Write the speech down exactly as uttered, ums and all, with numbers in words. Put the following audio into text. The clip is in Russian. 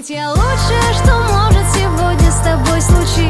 Ведь я лучшее, что может сегодня с тобой случиться.